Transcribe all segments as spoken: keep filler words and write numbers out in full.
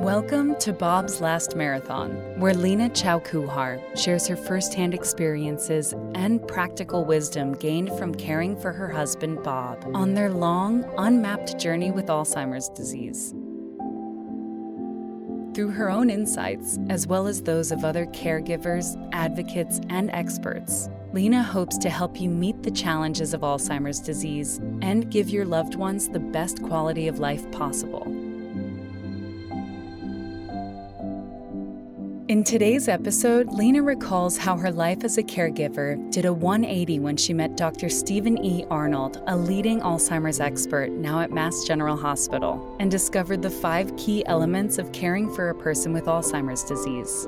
Welcome to Bob's Last Marathon, where Lena Chowkuhar shares her firsthand experiences and practical wisdom gained from caring for her husband, Bob, on their long, unmapped journey with Alzheimer's disease. Through her own insights, as well as those of other caregivers, advocates, and experts, Lena hopes to help you meet the challenges of Alzheimer's disease and give your loved ones the best quality of life possible. In today's episode, Lena recalls how her life as a caregiver did a one eighty when she met Doctor Stephen E. Arnold, a leading Alzheimer's expert now at Mass General Hospital, and discovered the five key elements of caring for a person with Alzheimer's disease.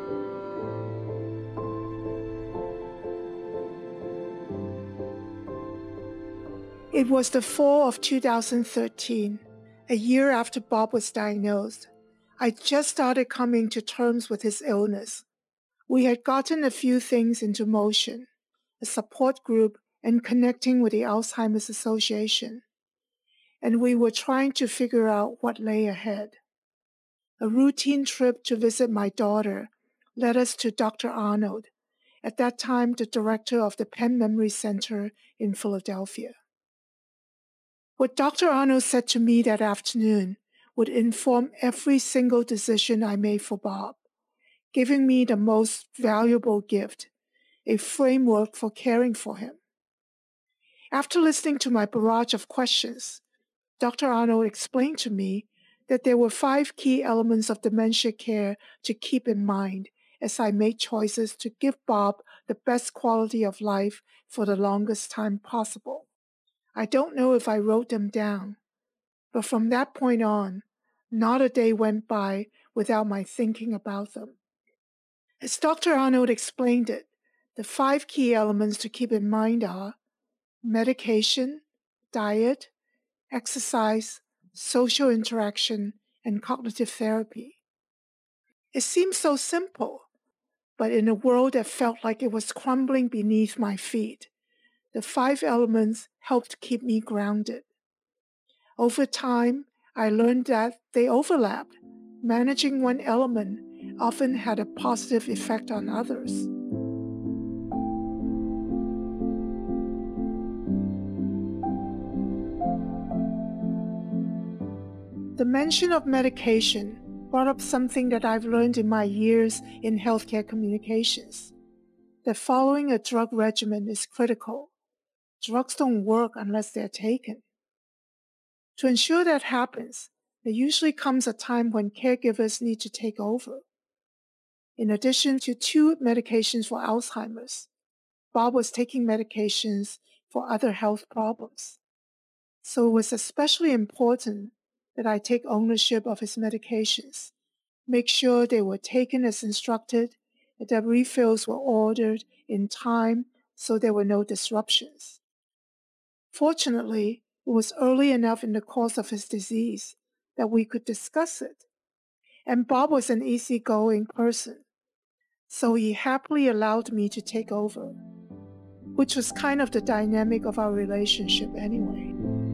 It was the fall of two thousand thirteen, a year after Bob was diagnosed. I just started coming to terms with his illness. We had gotten a few things into motion, a support group and connecting with the Alzheimer's Association, and we were trying to figure out what lay ahead. A routine trip to visit my daughter led us to Doctor Arnold, at that time the director of the Penn Memory Center in Philadelphia. What Doctor Arnold said to me that afternoon would inform every single decision I made for Bob, giving me the most valuable gift, a framework for caring for him. After listening to my barrage of questions, Doctor Arnold explained to me that there were five key elements of dementia care to keep in mind as I made choices to give Bob the best quality of life for the longest time possible. I don't know if I wrote them down, but from that point on, not a day went by without my thinking about them. As Doctor Arnold explained it, the five key elements to keep in mind are medication, diet, exercise, social interaction, and cognitive therapy. It seems so simple, but in a world that felt like it was crumbling beneath my feet, the five elements helped keep me grounded. Over time, I learned that they overlapped. Managing one element often had a positive effect on others. The mention of medication brought up something that I've learned in my years in healthcare communications, that following a drug regimen is critical. Drugs don't work unless they're taken. To ensure that happens, there usually comes a time when caregivers need to take over. In addition to two medications for Alzheimer's, Bob was taking medications for other health problems. So it was especially important that I take ownership of his medications, make sure they were taken as instructed, and that refills were ordered in time so there were no disruptions. Fortunately, it was early enough in the course of his disease that we could discuss it. And Bob was an easygoing person, so he happily allowed me to take over, which was kind of the dynamic of our relationship anyway.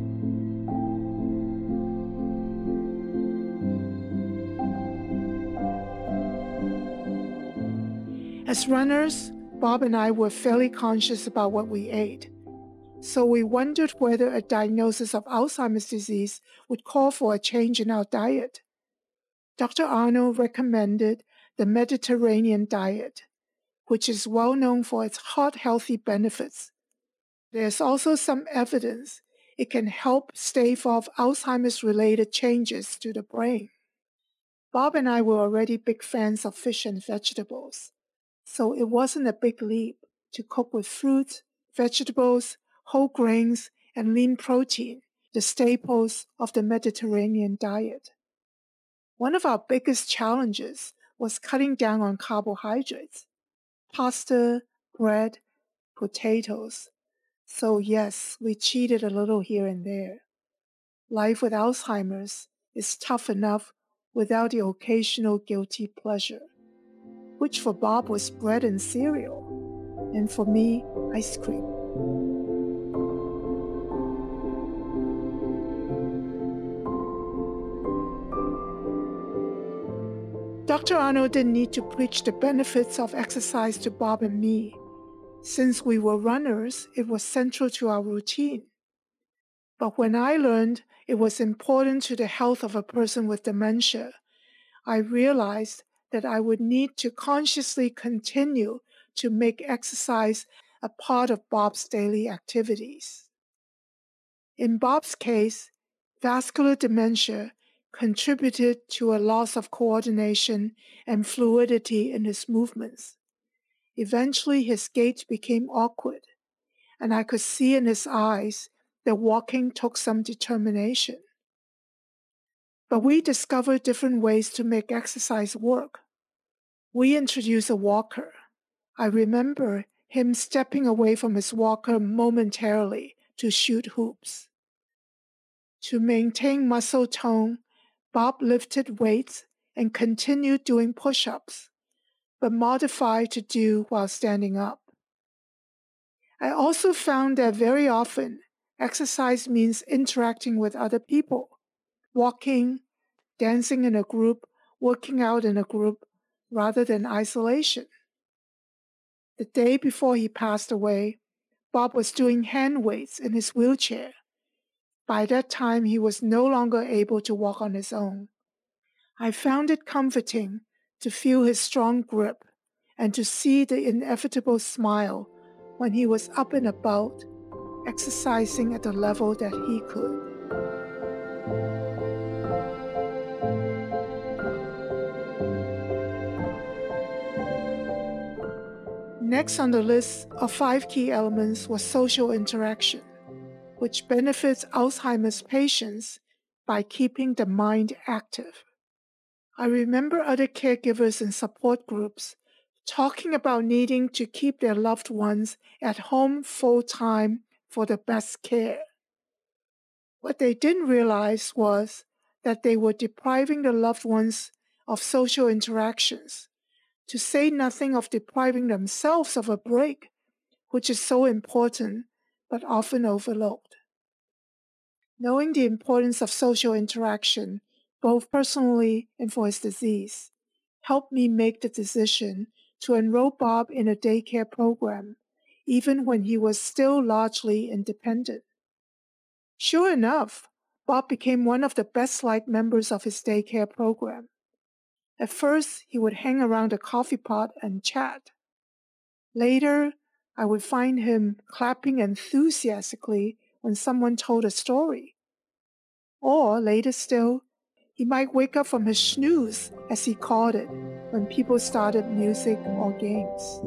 As runners, Bob and I were fairly conscious about what we ate. So we wondered whether a diagnosis of Alzheimer's disease would call for a change in our diet. Doctor Arnold recommended the Mediterranean diet, which is well known for its heart-healthy benefits. There's also some evidence it can help stave off Alzheimer's-related changes to the brain. Bob and I were already big fans of fish and vegetables, so it wasn't a big leap to cook with fruits, vegetables, whole grains, and lean protein, the staples of the Mediterranean diet. One of our biggest challenges was cutting down on carbohydrates, pasta, bread, potatoes. So yes, we cheated a little here and there. Life with Alzheimer's is tough enough without the occasional guilty pleasure, which for Bob was bread and cereal, and for me, ice cream. Doctor Arnold didn't need to preach the benefits of exercise to Bob and me. Since we were runners, it was central to our routine. But when I learned it was important to the health of a person with dementia, I realized that I would need to consciously continue to make exercise a part of Bob's daily activities. In Bob's case, vascular dementia contributed to a loss of coordination and fluidity in his movements. Eventually, his gait became awkward, and I could see in his eyes that walking took some determination. But we discovered different ways to make exercise work. We introduced a walker. I remember him stepping away from his walker momentarily to shoot hoops. To maintain muscle tone, Bob lifted weights and continued doing push-ups, but modified to do while standing up. I also found that very often, exercise means interacting with other people, walking, dancing in a group, working out in a group, rather than isolation. The day before he passed away, Bob was doing hand weights in his wheelchair. By that time, he was no longer able to walk on his own. I found it comforting to feel his strong grip and to see the inevitable smile when he was up and about, exercising at the level that he could. Next on the list of five key elements was social interaction, which benefits Alzheimer's patients by keeping the mind active. I remember other caregivers and support groups talking about needing to keep their loved ones at home full-time for the best care. What they didn't realize was that they were depriving the loved ones of social interactions, to say nothing of depriving themselves of a break, which is so important but often overlooked. Knowing the importance of social interaction, both personally and for his disease, helped me make the decision to enroll Bob in a daycare program, even when he was still largely independent. Sure enough, Bob became one of the best-liked members of his daycare program. At first, he would hang around the coffee pot and chat. Later, I would find him clapping enthusiastically when someone told a story. Or, later still, he might wake up from his snooze, as he called it, when people started music or games.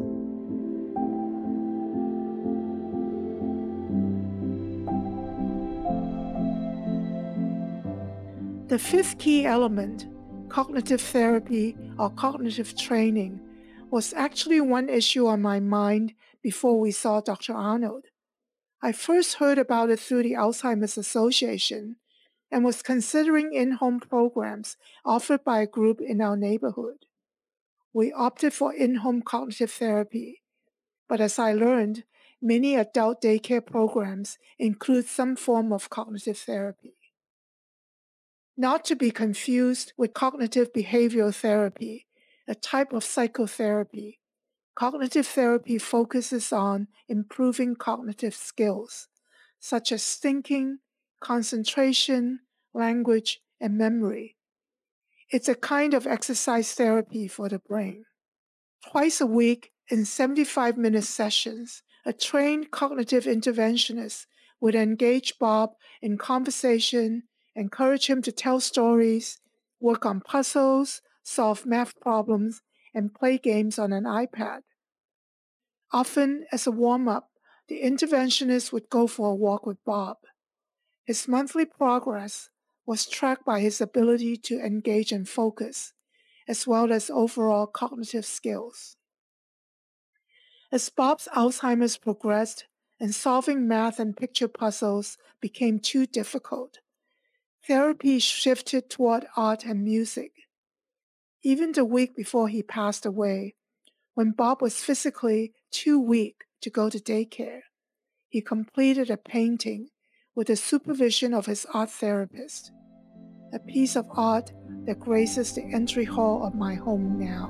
The fifth key element, cognitive therapy or cognitive training, was actually one issue on my mind before we saw Doctor Arnold. I first heard about it through the Alzheimer's Association and was considering in-home programs offered by a group in our neighborhood. We opted for in-home cognitive therapy, but as I learned, many adult daycare programs include some form of cognitive therapy. Not to be confused with cognitive behavioral therapy, a type of psychotherapy. Cognitive therapy focuses on improving cognitive skills, such as thinking, concentration, language, and memory. It's a kind of exercise therapy for the brain. Twice a week, in seventy-five minute sessions, a trained cognitive interventionist would engage Bob in conversation, encourage him to tell stories, work on puzzles, solve math problems, and play games on an iPad. Often, as a warm-up, the interventionist would go for a walk with Bob. His monthly progress was tracked by his ability to engage and focus, as well as overall cognitive skills. As Bob's Alzheimer's progressed and solving math and picture puzzles became too difficult, therapy shifted toward art and music. Even the week before he passed away, when Bob was physically too weak to go to daycare, he completed a painting with the supervision of his art therapist. a piece of art that graces the entry hall of my home now.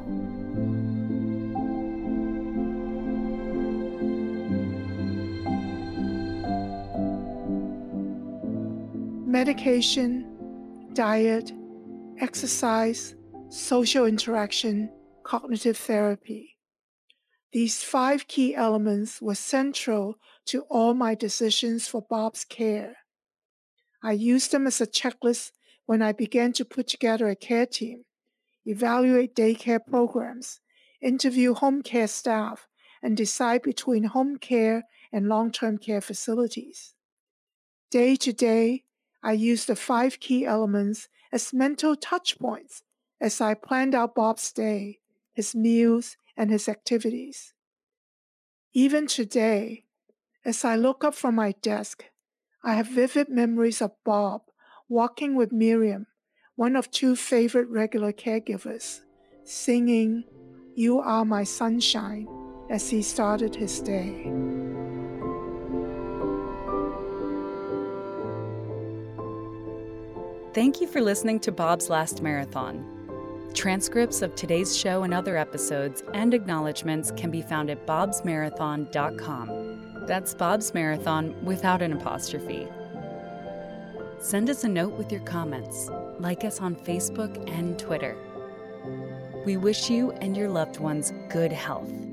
Medication, diet, exercise, social interaction, cognitive therapy. These five key elements were central to all my decisions for Bob's care. I used them as a checklist when I began to put together a care team, evaluate daycare programs, interview home care staff, and decide between home care and long-term care facilities. Day to day, I used the five key elements as mental touch points as I planned out Bob's day, his meals, and his activities. Even today, as I look up from my desk, I have vivid memories of Bob walking with Miriam, one of two favorite regular caregivers, singing, "You Are My Sunshine," as he started his day. Thank you for listening to Bob's Last Marathon. Transcripts of today's show and other episodes and acknowledgments can be found at bobs marathon dot com. That's Bob's Marathon without an apostrophe. Send us a note with your comments. Like us on Facebook and Twitter. We wish you and your loved ones good health.